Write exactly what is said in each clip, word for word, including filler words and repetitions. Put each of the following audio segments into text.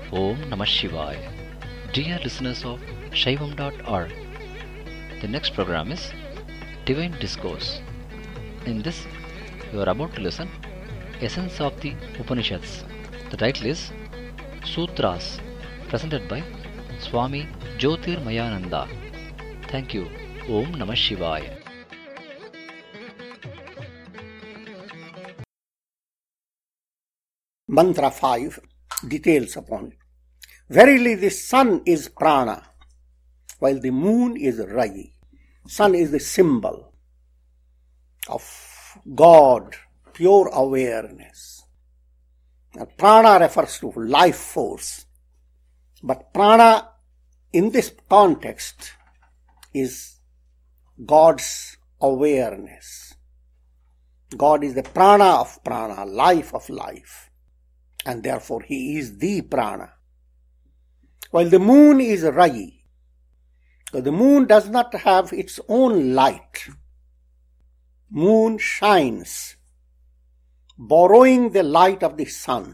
Om Namah Shivaya. Dear listeners of Shaivam dot org, the next program is Divine Discourse. In this, you are about to listen Essence of the Upanishads. The title is Sutras, presented by Swami Jyotirmayananda. Thank you. Om Namah Shivaya. Mantra five, details upon it. Verily the sun is prana, while the moon is Rayi. Sun is the symbol of God, pure awareness. Now, prana refers to life force, but prana in this context is God's awareness. God is the prana of prana, life of life, and therefore He is the prana. While the moon is Rayi, so the moon does not have its own light. Moon shines, borrowing the light of the sun.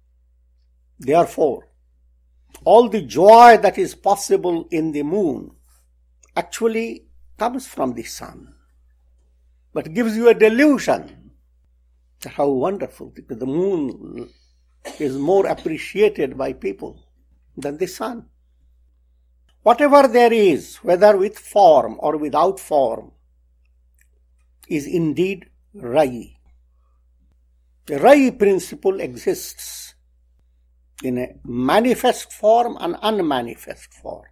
Therefore, all the joy that is possible in the moon actually comes from the sun, but gives you a delusion. How wonderful, because the moon is more appreciated by people than the sun. Whatever there is, whether with form or without form, is indeed Rayi. The Rayi principle exists in a manifest form and unmanifest form.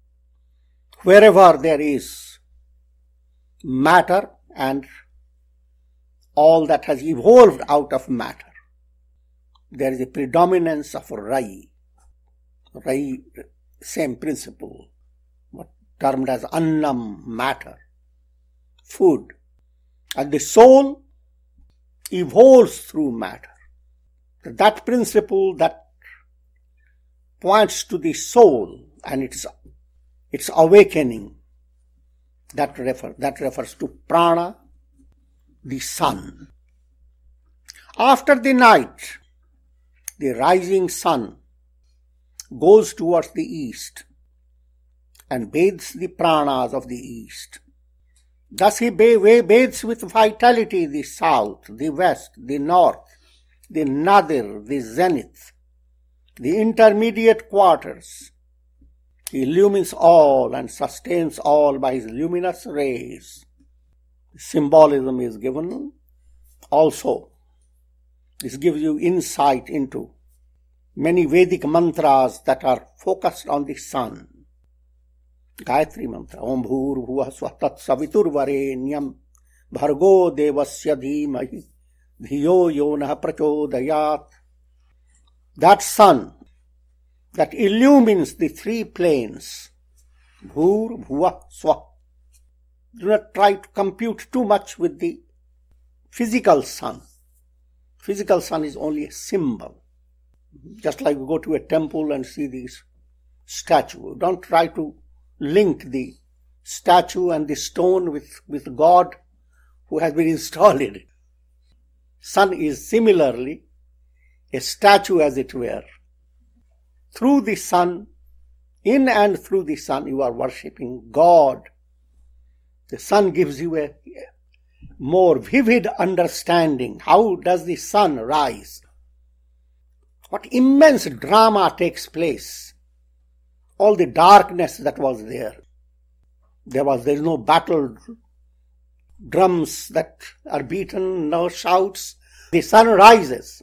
Wherever there is matter and all that has evolved out of matter, there is a predominance of Rayi. Rayi, same principle, what termed as annam, matter, food. And the soul evolves through matter. That principle that points to the soul and its, its awakening, that, refer, that refers to prana, the sun. After the night, the rising sun goes towards the east and bathes the pranas of the east. Thus he bathes with vitality the south, the west, the north, the nadir, the zenith, the intermediate quarters. He illumines all and sustains all by his luminous rays. Symbolism is given also. This gives you insight into many Vedic mantras that are focused on the sun. Gayatri mantra, Om Bhur Bhuva Swah Tat Savitur Varenyam Bhargo Devasya Dhimahi Dhiyo Yonah Prachodayat. That sun that illumines the three planes, Bhur Bhuva Swah. Do not try to compute too much with the physical sun. Physical sun is only a symbol. Just like we go to a temple and see this statue. Don't try to link the statue and the stone with, with God who has been installed in it. Sun is similarly a statue, as it were. Through the sun, in and through the sun, you are worshipping God. The sun gives you a more vivid understanding. How does the sun rise? What immense drama takes place. All the darkness that was there. There was, there is no battle, drums that are beaten, no shouts. The sun rises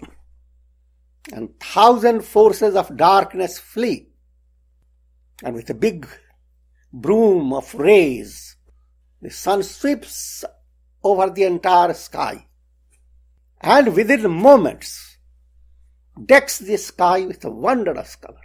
and thousand forces of darkness flee. And with a big broom of rays, the sun sweeps over the entire sky. And within moments, decks the sky with wondrous colors.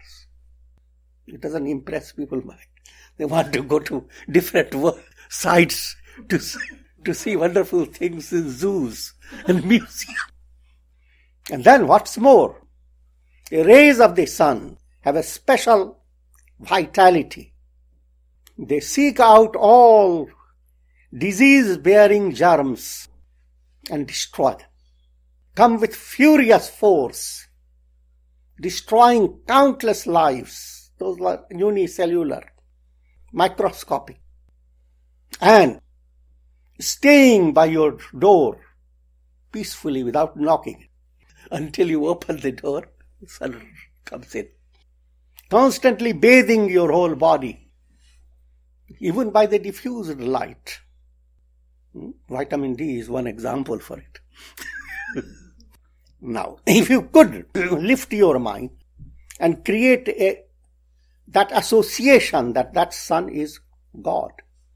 It doesn't impress people's mind. They want to go to different sites to, to see wonderful things in zoos and museums. And then what's more, the rays of the sun have a special vitality. They seek out all disease-bearing germs and destroy them. Come with furious force. destroying countless lives, those are unicellular, microscopic, and staying by your door peacefully without knocking until you open the door, the sun comes in. Constantly bathing your whole body, even by the diffused light. Vitamin D is one example for it. Now, if you could lift your mind and create a, that association that that sun is God,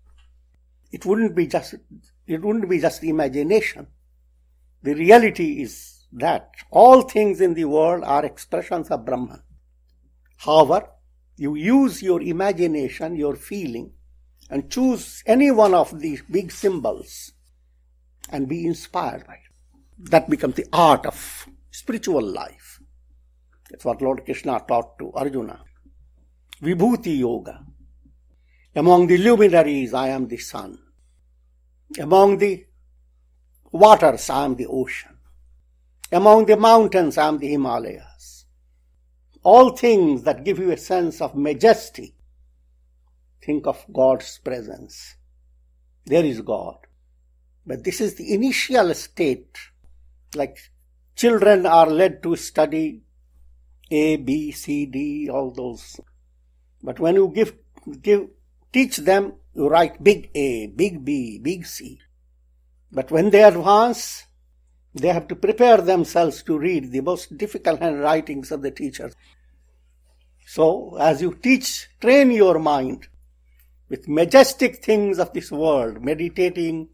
it wouldn't be just it wouldn't be just imagination. The reality is that all things in the world are expressions of Brahman. However, you use your imagination, your feeling, and choose any one of these big symbols and be inspired by it. That becomes the art of spiritual life. That's what Lord Krishna taught to Arjuna. Vibhuti Yoga. Among the luminaries, I am the sun. Among the waters, I am the ocean. Among the mountains, I am the Himalayas. All things that give you a sense of majesty, think of God's presence. There is God. But this is the initial state. Like children are led to study A, B, C, D, all those. But when you give, give, teach them, you write big A, big B, big C. But when they advance, they have to prepare themselves to read the most difficult handwritings of the teachers. So, as you teach, train your mind with majestic things of this world, meditating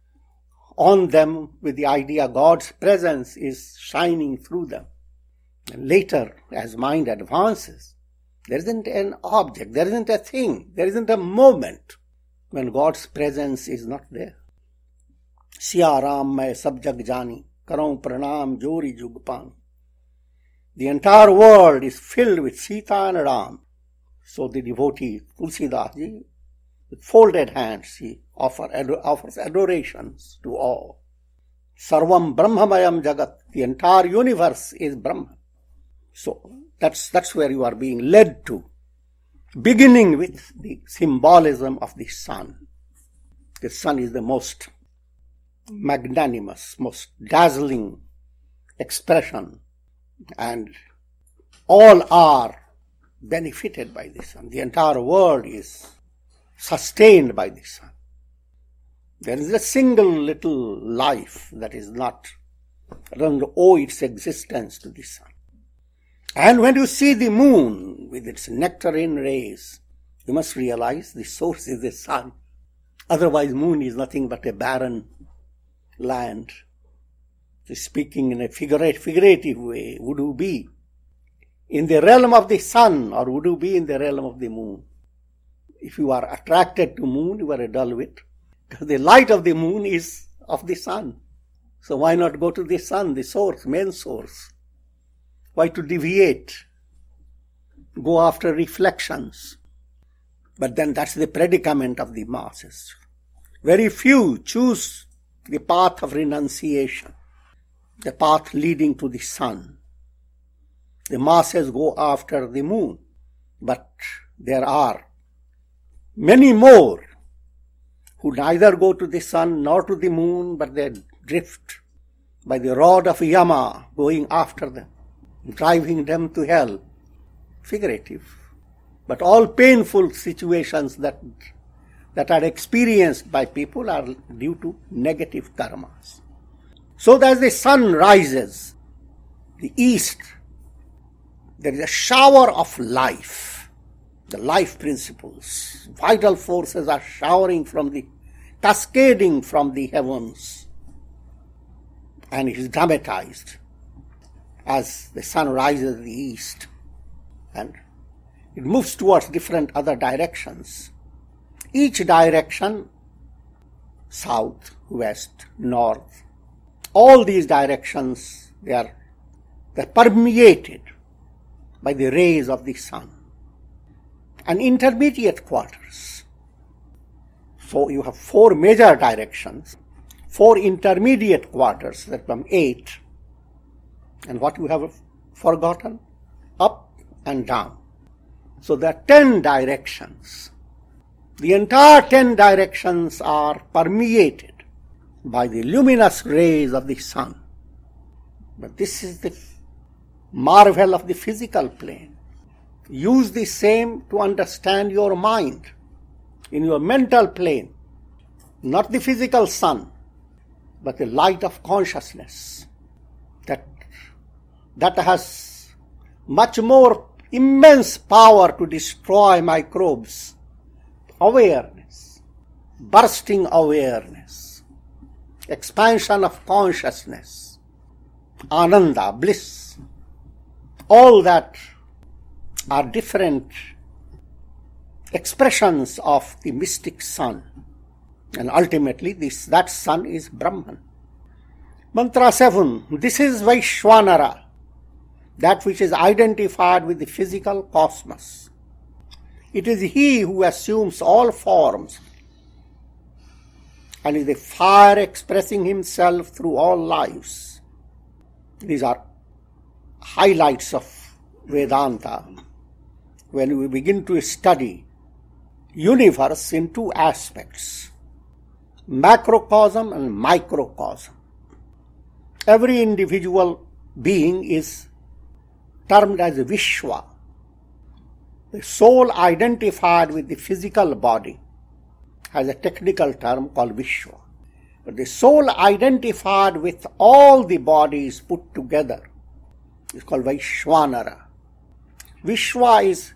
on them with the idea God's presence is shining through them. And later, as mind advances, there isn't an object, there isn't a thing, there isn't a moment when God's presence is not there. Siya Ram mai sab jag jani, karau pranam jori jugpan. The entire world is filled with Sita and Ram. So the devotee, Tulsidas ji, with folded hands, he offer, offers adorations to all. Sarvam Brahmamayam Jagat, the entire universe is Brahman. So that's, that's where you are being led to, beginning with the symbolism of the sun. The sun is the most magnanimous, most dazzling expression, and all are benefited by the sun. The entire world is sustained by the sun. There is a single little life that is not, doesn't owe its existence to the sun. And when you see the moon with its nectarine rays, you must realize the source is the sun. Otherwise, moon is nothing but a barren land. Speaking in a figurative, figurative way, would you be in the realm of the sun or would you be in the realm of the moon? If you are attracted to moon, you are a dull wit, because the light of the moon is of the sun. So why not go to the sun, the source, main source? Why to deviate? Go after reflections. But then that's the predicament of the masses. Very few choose the path of renunciation, the path leading to the sun. The masses go after the moon, but there are many more who neither go to the sun nor to the moon, but they drift by the rod of Yama, going after them, driving them to hell. Figurative, but all painful situations that that are experienced by people are due to negative karmas. So that as the sun rises, the east, there is a shower of life, the life principles. Vital forces are showering from the, cascading from the heavens, and it is dramatized as the sun rises in the east, and it moves towards different other directions. Each direction, south, west, north, all these directions, they are they're permeated by the rays of the sun. And intermediate quarters. So you have four major directions, four intermediate quarters, that become eight. And what you have forgotten? and down. So there are ten directions. The entire ten directions are permeated by the luminous rays of the sun. But this is the marvel of the physical plane. Use the same to understand your mind in your mental plane, not the physical sun, but the light of consciousness that, that has much more immense power to destroy microbes. Awareness, bursting awareness, expansion of consciousness, ananda, bliss, all that are different expressions of the mystic sun. And ultimately this that sun is Brahman. Mantra seven. This is Vaishwanara, that which is identified with the physical cosmos. It is he who assumes all forms and is the fire expressing himself through all lives. These are highlights of Vedanta. When we begin to study universe in two aspects, macrocosm and microcosm. Every individual being is termed as Vishwa, the soul identified with the physical body has a technical term called Vishwa. But the soul identified with all the bodies put together is called Vaishwanara. Vishwa is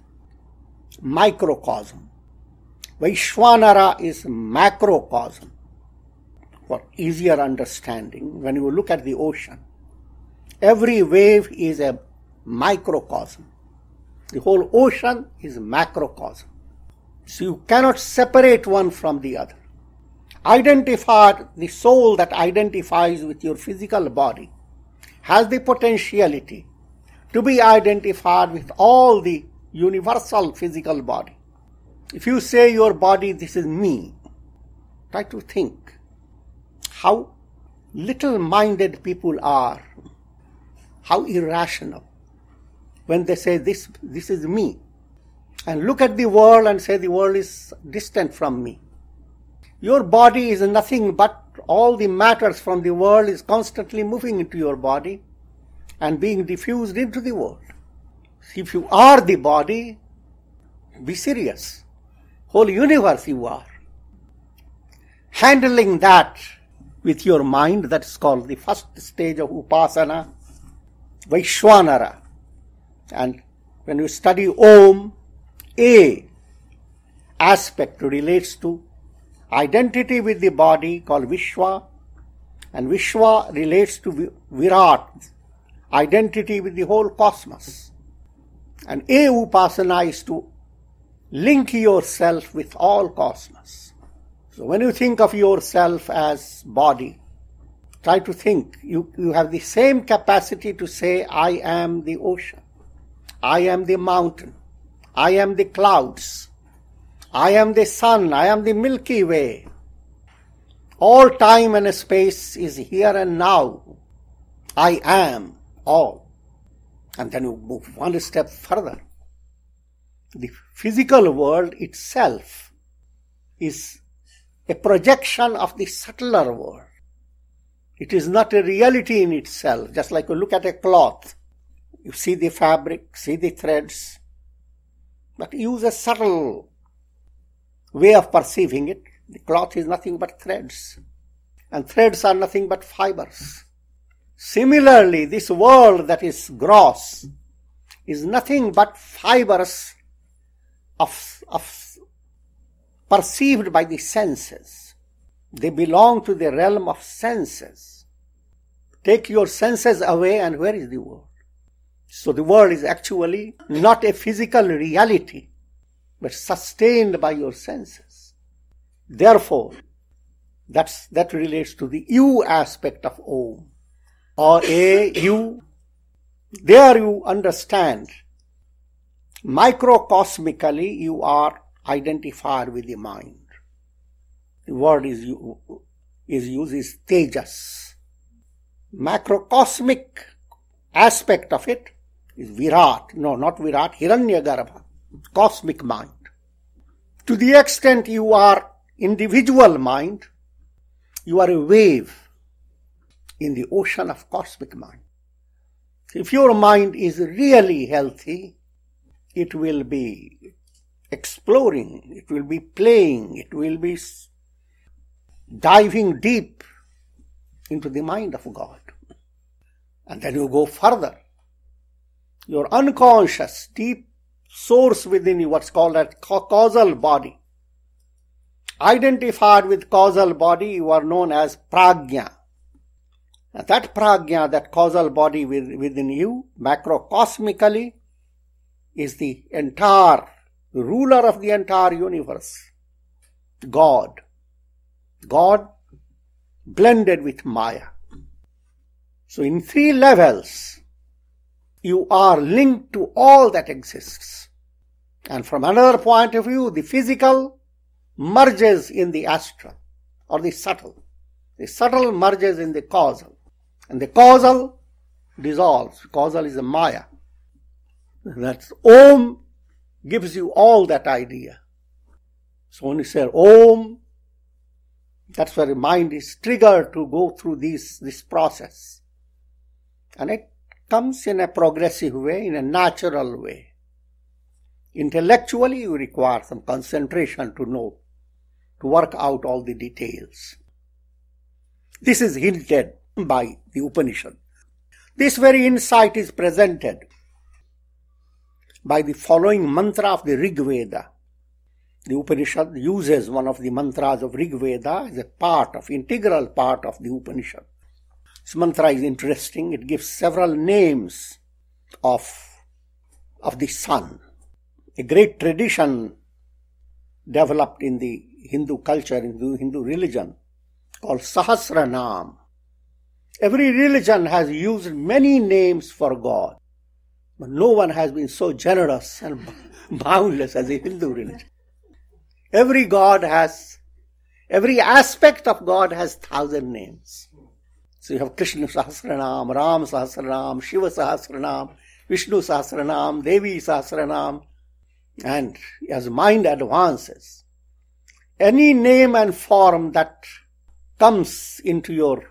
microcosm. Vaishwanara is macrocosm. For easier understanding, when you look at the ocean, every wave is a microcosm. The whole ocean is macrocosm. So you cannot separate one from the other. Identified, the soul that identifies with your physical body has the potentiality to be identified with all the universal physical body. If you say your body, this is me, try to think how little-minded people are, how irrational when they say this, this is me, and look at the world and say the world is distant from me. Your body is nothing but all the matters from the world is constantly moving into your body and being diffused into the world. If you are the body, be serious. Whole universe you are. Handling that with your mind, that's called the first stage of Upasana, Vaishwanara. And when you study Om, A aspect relates to identity with the body called Vishwa, and Vishwa relates to Virat, identity with the whole cosmos. And A Upasana is to link yourself with all cosmos. So when you think of yourself as body, try to think, you, you have the same capacity to say, I am the ocean, I am the mountain, I am the clouds, I am the sun, I am the Milky Way. All time and space is here and now. I am all. And then you move one step further. The physical world itself is a projection of the subtler world. It is not a reality in itself. Just like you look at a cloth, you see the fabric, see the threads, but use a subtle way of perceiving it. The cloth is nothing but threads, and threads are nothing but fibers. Similarly, this world that is gross is nothing but fibers of, of perceived by the senses. They belong to the realm of senses. Take your senses away and where is the world? So the world is actually not a physical reality, but sustained by your senses. Therefore, that's, that relates to the you aspect of Om, or a you. There you understand, microcosmically you are identified with the mind. The word is, is used is tejas. Macrocosmic aspect of it, is Virat. No, not Virat, Hiranyagarbha, cosmic mind. To the extent you are individual mind, you are a wave in the ocean of cosmic mind. If your mind is really healthy, it will be exploring, it will be playing, it will be diving deep into the mind of God. And then you go further. Your unconscious, deep source within you, what's called a causal body. Identified with causal body, you are known as prajna. And that prajna, that causal body within you, macrocosmically, is the entire ruler of the entire universe. God. God blended with Maya. So in three levels, you are linked to all that exists. And from another point of view, the physical merges in the astral or the subtle. The subtle merges in the causal. And the causal dissolves. Causal is a Maya. That's Om gives you all that idea. So when you say Om, that's where the mind is triggered to go through this, this process. And it comes in a progressive way, in a natural way. Intellectually, you require some concentration to know, to work out all the details. This is hinted by the Upanishad. This very insight is presented by the following mantra of the Rig Veda. The Upanishad uses one of the mantras of Rig Veda as a part of, integral part of the Upanishad. This mantra is interesting. It gives several names of, of the sun. A great tradition developed in the Hindu culture, in the Hindu religion, called Sahasranam. Every religion has used many names for God, but no one has been so generous and boundless as the Hindu religion. Every God has, every aspect of God has thousand names. So you have Krishna Sahasranam, Ram Sahasranam, Shiva Sahasranam, Vishnu Sahasranam, Devi Sahasranam. And as mind advances, any name and form that comes into your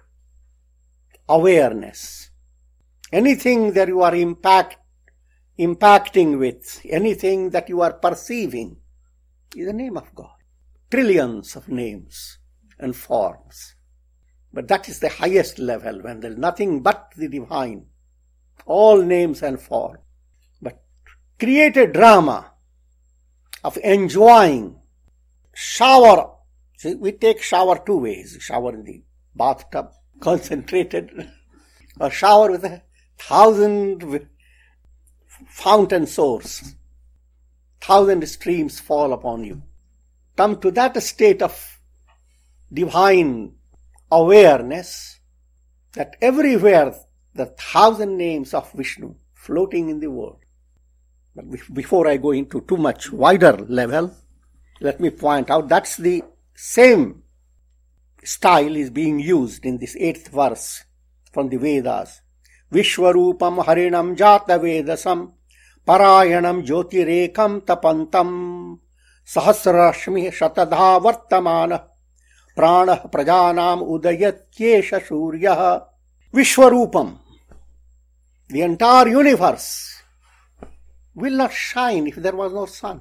awareness, anything that you are impact, impacting with, anything that you are perceiving, is the name of God. Trillions of names and forms. But that is the highest level, when there is nothing but the divine. All names and forms. But create a drama of enjoying shower. See, we take shower two ways. Shower in the bathtub, concentrated, or shower with a thousand fountain source. Thousand streams fall upon you. Come to that state of divine awareness that everywhere the thousand names of Vishnu floating in the world. But before I go into too much wider level, let me point out that's the same style is being used in this eighth verse from the Vedas. Vishwarupam harinam jata vedasam parayanam jyotirekam tapantam sahasrashmi shatadha vartamana pranah prajanam udayatyesha suryaha. Vishwarupam, the entire universe, will not shine if there was no sun.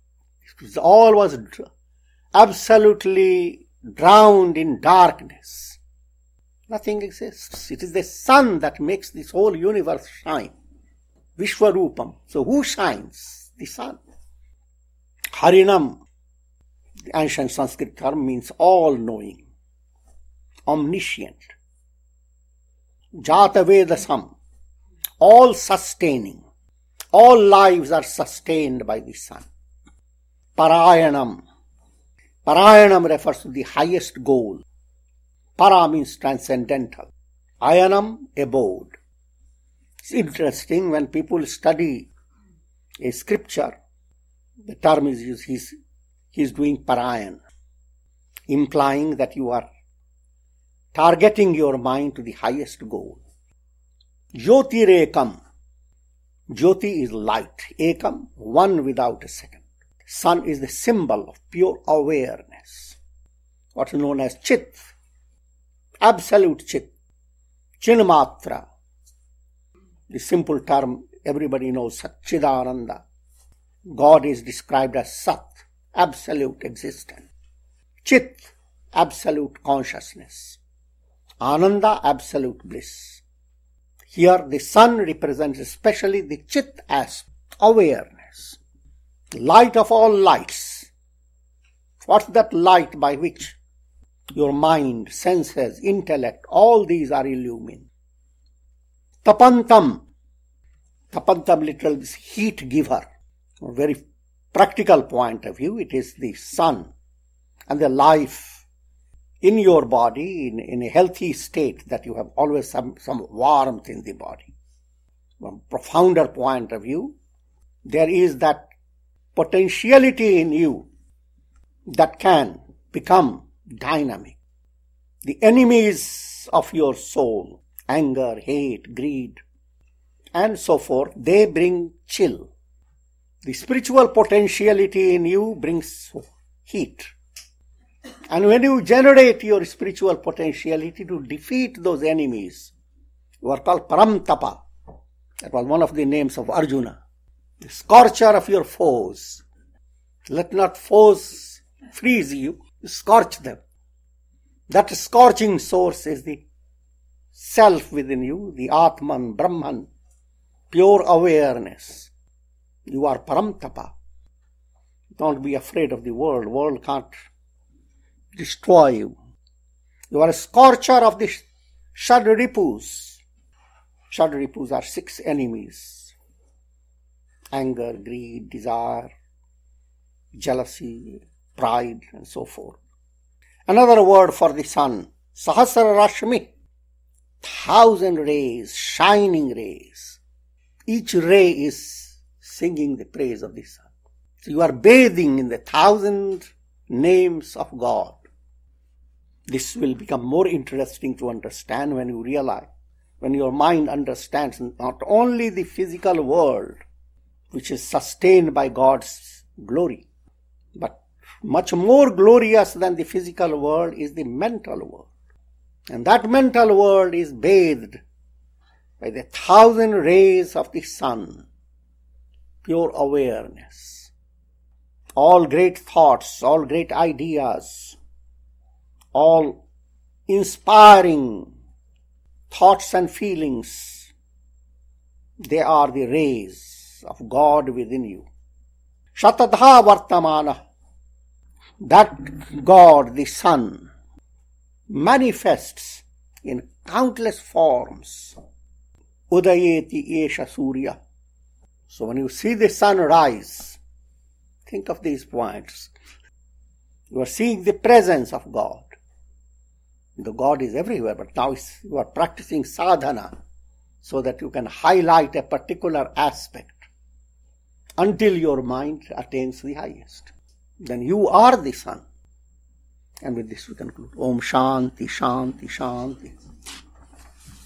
All was absolutely drowned in darkness. Nothing exists. It is the sun that makes this whole universe shine. Vishwarupam. So who shines? The sun. Harinam, the ancient Sanskrit term, means all-knowing, omniscient. Jata Vedasam, all-sustaining. All lives are sustained by the sun. Parayanam. Parayanam refers to the highest goal. Para means transcendental. Ayanam, abode. It's interesting when people study a scripture, the term is used, he's, he's doing parayan, implying that you are targeting your mind to the highest goal. Jyotirekam. Jyoti is light, ekam, one without a second. Sun is the symbol of pure awareness, what is known as Chit, absolute Chit, Chinmatra. The simple term everybody knows, Satchidananda. God is described as Sat, absolute existence. Chit, absolute consciousness. Ananda, absolute bliss. Here the sun represents especially the Chit aspect, awareness. Light of all lights. What's that light by which your mind, senses, intellect, all these are illumined? Tapantam. Tapantam literally is heat giver. From a very practical point of view, it is the sun and the life in your body in, in a healthy state, that you have always some, some warmth in the body. From a profounder point of view, there is that potentiality in you that can become dynamic. The enemies of your soul, anger, hate, greed, and so forth, they bring chill. The spiritual potentiality in you brings heat. And when you generate your spiritual potentiality to defeat those enemies, you are called Paramtapa. That was one of the names of Arjuna. The scorcher of your foes. Let not foes freeze you, scorch them. That scorching source is the self within you, the Atman, Brahman, pure awareness. You are Paramtapa. Don't be afraid of the world. The world can't destroy you. You are a scorcher of the Shadripus. Shadripus are six enemies. Anger, greed, desire, jealousy, pride, and so forth. Another word for the sun, Sahasra Rashmi, thousand rays, shining rays. Each ray is singing the praise of the sun. So you are bathing in the thousand names of God. This will become more interesting to understand when you realize, when your mind understands not only the physical world, which is sustained by God's glory, but much more glorious than the physical world is the mental world. And that mental world is bathed by the thousand rays of the sun, pure awareness. All great thoughts, all great ideas, all inspiring thoughts and feelings, they are the rays of God within you. Shatadha Vartamana, that God, the sun, manifests in countless forms. Udayeti Esha Surya. So when you see the sun rise, think of these points. You are seeing the presence of God. The God is everywhere, but now you are practicing sadhana so that you can highlight a particular aspect until your mind attains the highest. Then you are the sun. And with this we conclude. Om Shanti, Shanti, Shanti.